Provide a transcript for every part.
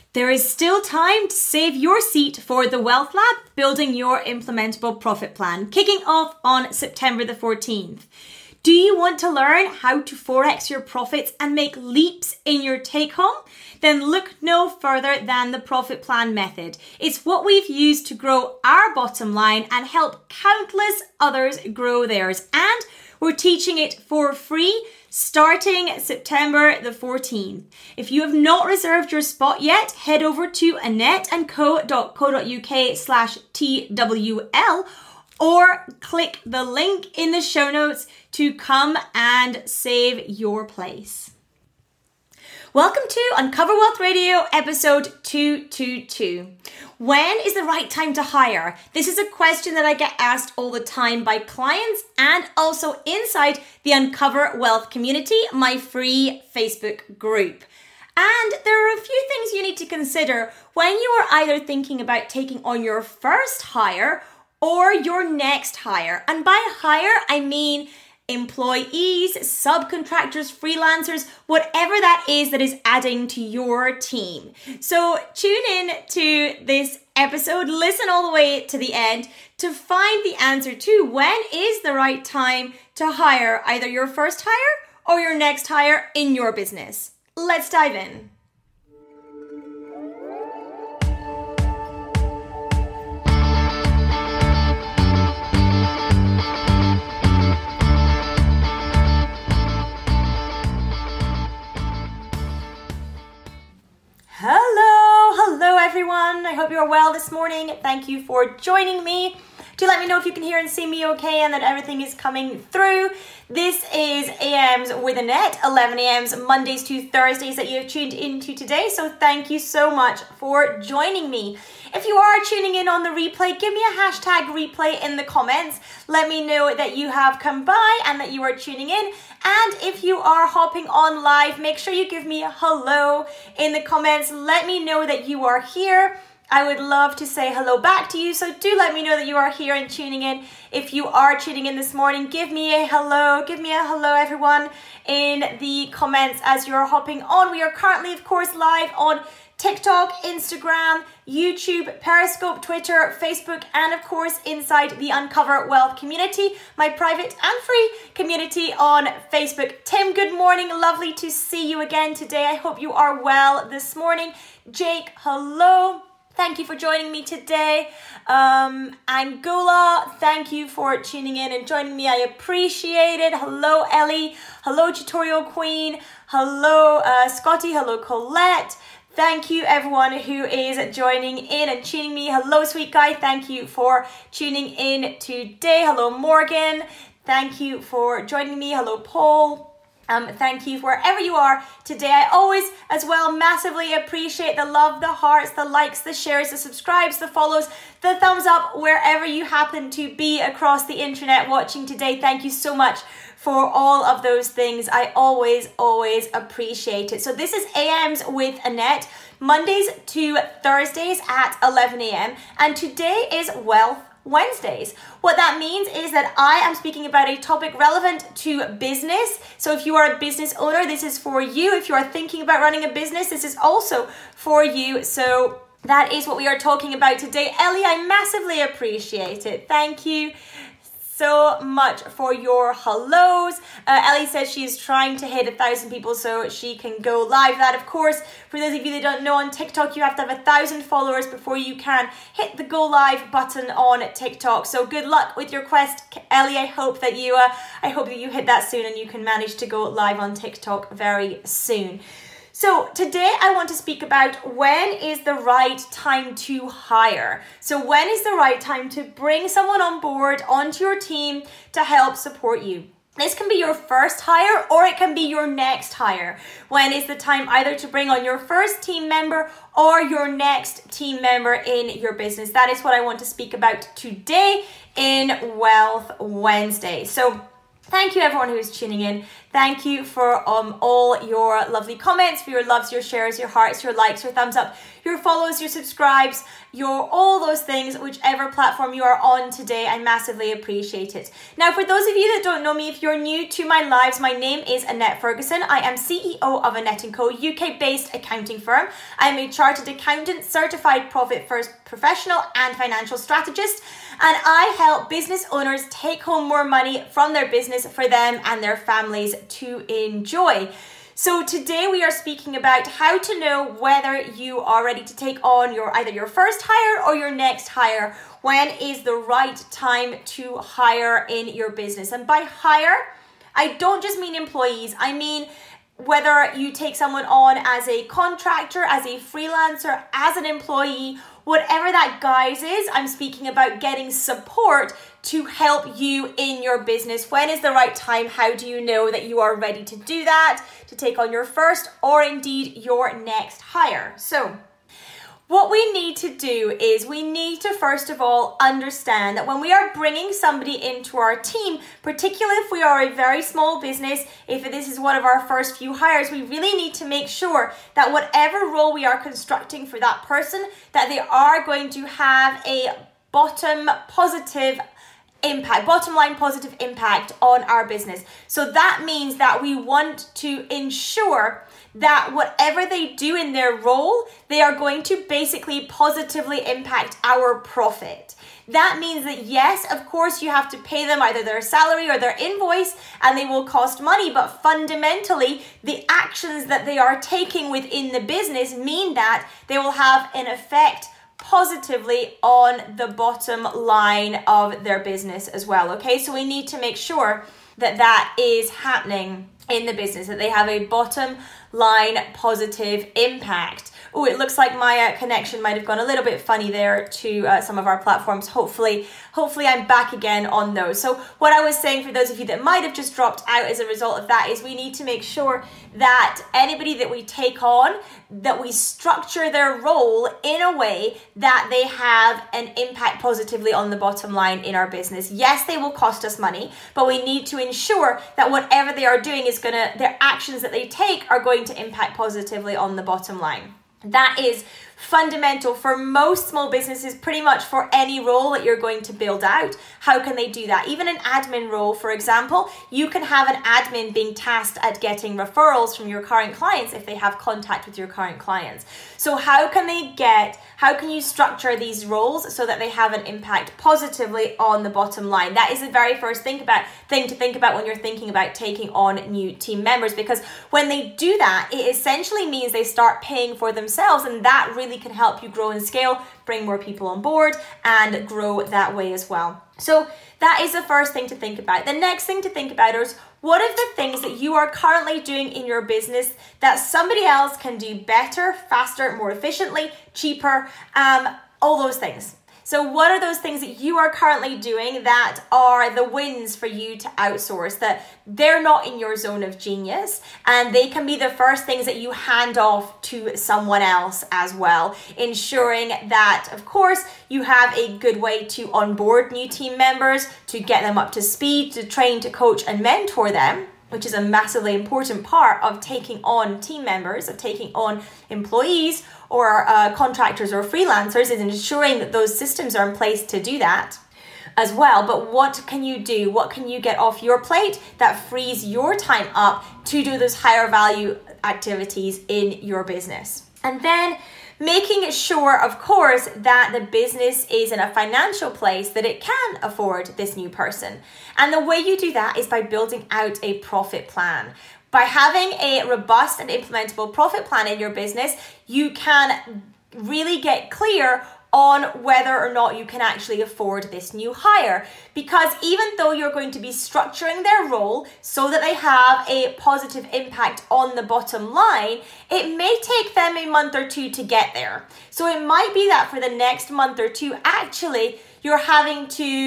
There is still time to save your seat for the Wealth Lab, Building Your Implementable Profit Plan, kicking off on September the 14th. Do you want to learn how to Forex your profits and make leaps in your take home? Then look no further than the Profit Plan Method. It's what we've used to grow our bottom line and help countless others grow theirs. And we're teaching it for free starting September the 14th. If you have not reserved your spot yet, head over to annetteandco.co.uk/TWL or click the link in the show notes to come and save your place. Welcome to Uncover Wealth Radio episode 222. When is the right time to hire? This is a question that I get asked all the time by clients and also inside the Uncover Wealth community, my free Facebook group. And there are a few things you need to consider when you are either thinking about taking on your first hire or your next hire. And by hire, I mean employees, subcontractors, freelancers, whatever that is adding to your team. So tune in to this episode, listen all the way to the end to find the answer to when is the right time to hire either your first hire or your next hire in your business. Let's dive in. Hello everyone. I hope you are well this morning. Thank you for joining me. Do let me know if you can hear and see me okay and that everything is coming through. This is AMs with Annette, 11 AMs Mondays to Thursdays that you have tuned into today. So thank you so much for joining me. If you are tuning in on the replay, give me a hashtag replay in the comments. Let me know that you have come by and that you are tuning in. And if you are hopping on live, make sure you give me a hello in the comments. Let me know that you are here. I would love to say hello back to you. So do let me know that you are here and tuning in. If you are tuning in this morning, give me a hello. Give me a hello, everyone, in the comments as you're hopping on. We are currently, of course, live on TikTok, Instagram, YouTube, Periscope, Twitter, Facebook, and of course inside the Uncover Wealth community, my private and free community on Facebook. Tim, good morning. Lovely to see you again today. I hope you are well this morning. Jake, hello. Thank you for joining me today. Angola, thank you for tuning in and joining me. I appreciate it. Hello, Ellie. Hello, Tutorial Queen. Hello, Scotty. Hello, Colette. Thank you, everyone who is joining in and tuning me. Hello, sweet guy. Thank you for tuning in today. Hello, Morgan. Thank you for joining me. Hello, Paul. Thank you wherever you are today. I always, as well, massively appreciate the love, the hearts, the likes, the shares, the subscribes, the follows, the thumbs up, wherever you happen to be across the internet watching today. Thank you so much for all of those things. I always appreciate it. So this is AMs with Annette, Mondays to Thursdays at 11 a.m. And today is Wealth Wednesdays. What that means is that I am speaking about a topic relevant to business. So if you are a business owner, this is for you. If you are thinking about running a business, this is also for you. So that is what we are talking about today. Ellie, I massively appreciate it. Thank you so much for your hellos. Ellie says she is trying to hit 1,000 people so she can go live. That, of course, for those of you that don't know, on TikTok, you have to have 1,000 followers before you can hit the go live button on TikTok. So good luck with your quest, Ellie. I hope that you hit that soon and you can manage to go live on TikTok very soon. So today I want to speak about when is the right time to hire. So when is the right time to bring someone on board onto your team to help support you? This can be your first hire or it can be your next hire. When is the time either to bring on your first team member or your next team member in your business? That is what I want to speak about today in Wealth Wednesday. So thank you everyone who is tuning in. Thank you for all your lovely comments, for your loves, your shares, your hearts, your likes, your thumbs up, your follows, your subscribes, your all those things, whichever platform you are on today. I massively appreciate it. Now, for those of you that don't know me, if you're new to my lives, my name is Annette Ferguson. I am CEO of Annette & Co, UK-based accounting firm. I'm a chartered accountant, certified profit first professional and financial strategist, and I help business owners take home more money from their business for them and their families to enjoy. So today we are speaking about how to know whether you are ready to take on either your first hire or your next hire. When is the right time to hire in your business? And by hire, I don't just mean employees. I mean whether you take someone on as a contractor, as a freelancer, as an employee, whatever that guise is, I'm speaking about getting support to help you in your business. When is the right time? How do you know that you are ready to do that, to take on your first or indeed your next hire? So what we need to do is we need to first of all understand that when we are bringing somebody into our team, particularly if we are a very small business, if this is one of our first few hires, we really need to make sure that whatever role we are constructing for that person, that they are going to have a bottom line positive impact on our business. So that means that we want to ensure that whatever they do in their role, they are going to basically positively impact our profit. That means that yes, of course, you have to pay them either their salary or their invoice, and they will cost money, but fundamentally, the actions that they are taking within the business mean that they will have an effect positively on the bottom line of their business as well. Okay, so we need to make sure that that is happening in the business, that they have a bottom line positive impact. Oh, it looks like my connection might have gone a little bit funny there to some of our platforms. Hopefully I'm back again on those. So what I was saying, for those of you that might have just dropped out as a result of that, is we need to make sure that anybody that we take on, that we structure their role in a way that they have an impact positively on the bottom line in our business. Yes, they will cost us money, but we need to ensure that whatever they are doing is their actions that they take are going to impact positively on the bottom line. That is fundamental for most small businesses, pretty much for any role that you're going to build out. How can they do that? Even an admin role, for example, you can have an admin being tasked at getting referrals from your current clients if they have contact with your current clients. So how can you structure these roles so that they have an impact positively on the bottom line? That is the very first thing to think about when you're thinking about taking on new team members, because when they do that, it essentially means they start paying for themselves, and that really can help you grow and scale, bring more people on board, and grow that way as well. So that is the first thing to think about. The next thing to think about is, what are the things that you are currently doing in your business that somebody else can do better, faster, more efficiently, cheaper, all those things. So what are those things that you are currently doing that are the wins for you to outsource, that they're not in your zone of genius, and they can be the first things that you hand off to someone else as well, ensuring that, of course, you have a good way to onboard new team members, to get them up to speed, to train, to coach and mentor them, which is a massively important part of taking on team members, of taking on employees or contractors or freelancers, is ensuring that those systems are in place to do that as well. But what can you do? What can you get off your plate that frees your time up to do those higher value activities in your business? And then making sure, of course, that the business is in a financial place that it can afford this new person. And the way you do that is by building out a profit plan. By having a robust and implementable profit plan in your business, you can really get clear on whether or not you can actually afford this new hire. Because even though you're going to be structuring their role so that they have a positive impact on the bottom line, it may take them a month or two to get there. So it might be that for the next month or two, actually, you're having to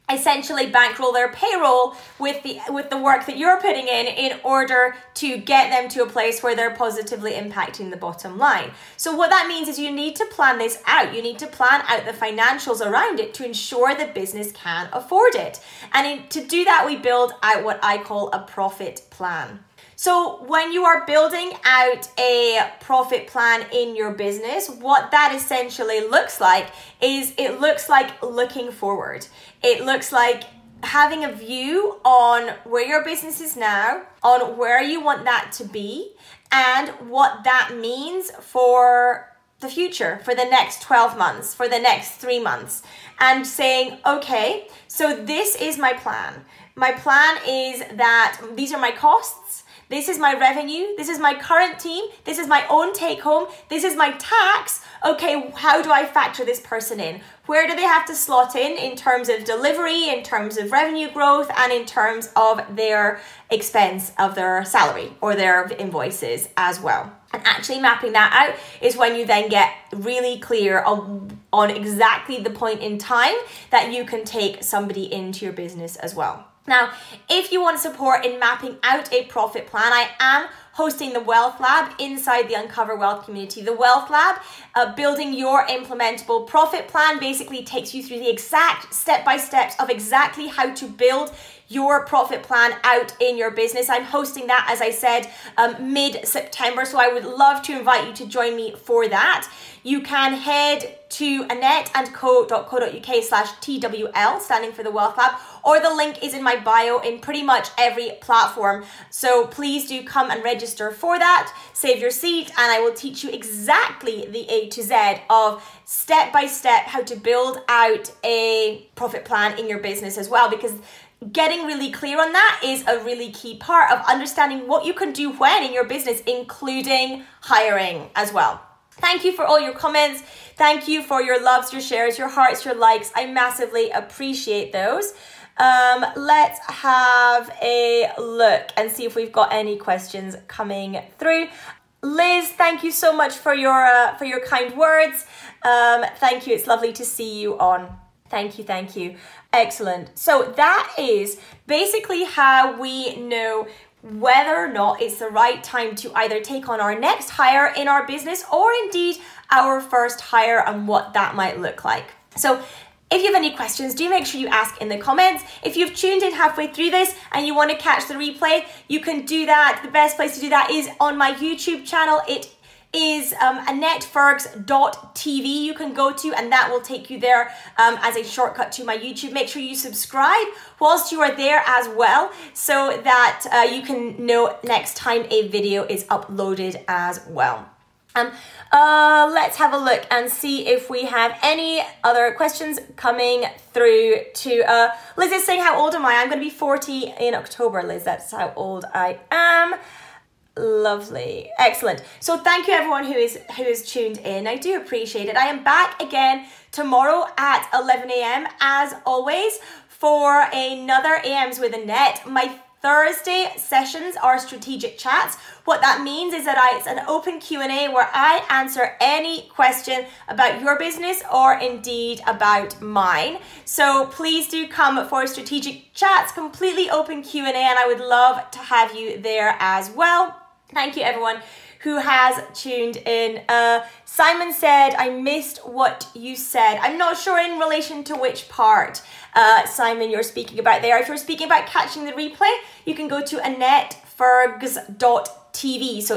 essentially bankroll their payroll with the work that you're putting in order to get them to a place where they're positively impacting the bottom line. So what that means is you need to plan this out. You need to plan out the financials around it to ensure the business can afford it. And to do that, we build out what I call a profit plan. So when you are building out a profit plan in your business, what that essentially looks like is it looks like looking forward. It looks like having a view on where your business is now, on where you want that to be, and what that means for the future, for the next 12 months, for the next 3 months, and saying, okay, so this is my plan. My plan is that these are my costs. This is my revenue. This is my current team. This is my own take home. This is my tax. Okay, how do I factor this person in? Where do they have to slot in terms of delivery, in terms of revenue growth, and in terms of their expense of their salary or their invoices as well? And actually mapping that out is when you then get really clear on exactly the point in time that you can take somebody into your business as well. Now, if you want support in mapping out a profit plan, I am hosting the Wealth Lab inside the Uncover Wealth community. The Wealth Lab, building your implementable profit plan, basically takes you through the exact step-by-steps of exactly how to build your profit plan out in your business. I'm hosting that, as I said, mid-September, so I would love to invite you to join me for that. You can head to annetteandco.co.uk/TWL, standing for the Wealth Lab, or the link is in my bio in pretty much every platform. So please do come and register for that, save your seat, and I will teach you exactly the A to Z of step-by-step how to build out a profit plan in your business as well, because getting really clear on that is a really key part of understanding what you can do when in your business, including hiring as well. Thank you for all your comments. Thank you for your loves, your shares, your hearts, your likes. I massively appreciate those. Let's have a look and see if we've got any questions coming through. Liz, thank you so much for your kind words. Thank you. It's lovely to see you on. Thank you. Excellent. So that is basically how we know whether or not it's the right time to either take on our next hire in our business or indeed our first hire and what that might look like. So if you have any questions, do make sure you ask in the comments. If you've tuned in halfway through this and you want to catch the replay, you can do that. The best place to do that is on my YouTube channel. It is AnnetteFergs.tv you can go to, and that will take you there as a shortcut to my YouTube. Make sure you subscribe whilst you are there as well, so that you can know next time a video is uploaded as well. Let's have a look and see if we have any other questions coming through to Liz is saying, how old am I? I'm going to be 40 in October, Liz. That's how old I am. Lovely. Excellent. So thank you everyone who is tuned in. I do appreciate it. I am back again tomorrow at 11 a.m. as always for another AMs with Annette. My Thursday sessions are strategic chats. What that means is that it's an open Q&A where I answer any question about your business or indeed about mine. So please do come for strategic chats, completely open Q&A, and I would love to have you there as well. Thank you everyone who has tuned in. Simon said, I missed what you said. I'm not sure in relation to which part, Simon, you're speaking about there. If you're speaking about catching the replay, you can go to AnnetteFergs.tv. So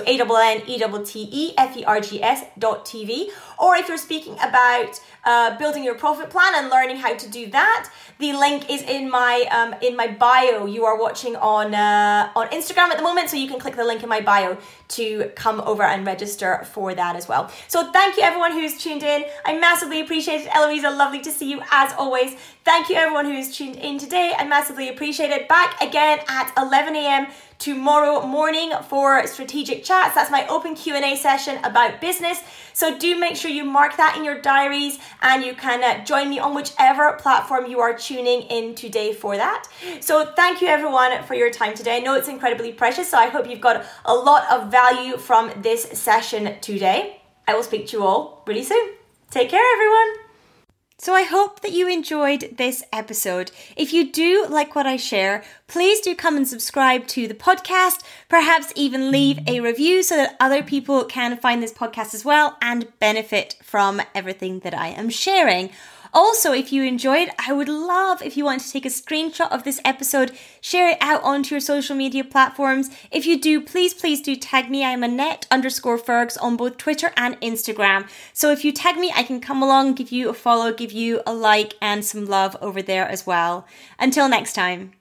ANNETTEFERGS.tv. Or if you're speaking about building your profit plan and learning how to do that, the link is in my bio. You are watching on Instagram at the moment, so you can click the link in my bio to come over and register for that as well. So thank you everyone who's tuned in. I massively appreciate it. Eloisa, lovely to see you as always. Thank you everyone who's tuned in today. I massively appreciate it. Back again at 11 a.m. tomorrow morning for strategic chats. That's my open Q&A session about business. So do make sure you mark that in your diaries, and you can join me on whichever platform you are tuning in today for that. So thank you everyone for your time today. I know it's incredibly precious, so I hope you've got a lot of value from this session today. I will speak to you all really soon. Take care everyone. So I hope that you enjoyed this episode. If you do like what I share, please do come and subscribe to the podcast, perhaps even leave a review so that other people can find this podcast as well and benefit from everything that I am sharing. Also, if you enjoyed, I would love if you want to take a screenshot of this episode, share it out onto your social media platforms. If you do, please do tag me. I'm Annette_Fergs on both Twitter and Instagram. So if you tag me, I can come along, give you a follow, give you a like and some love over there as well. Until next time.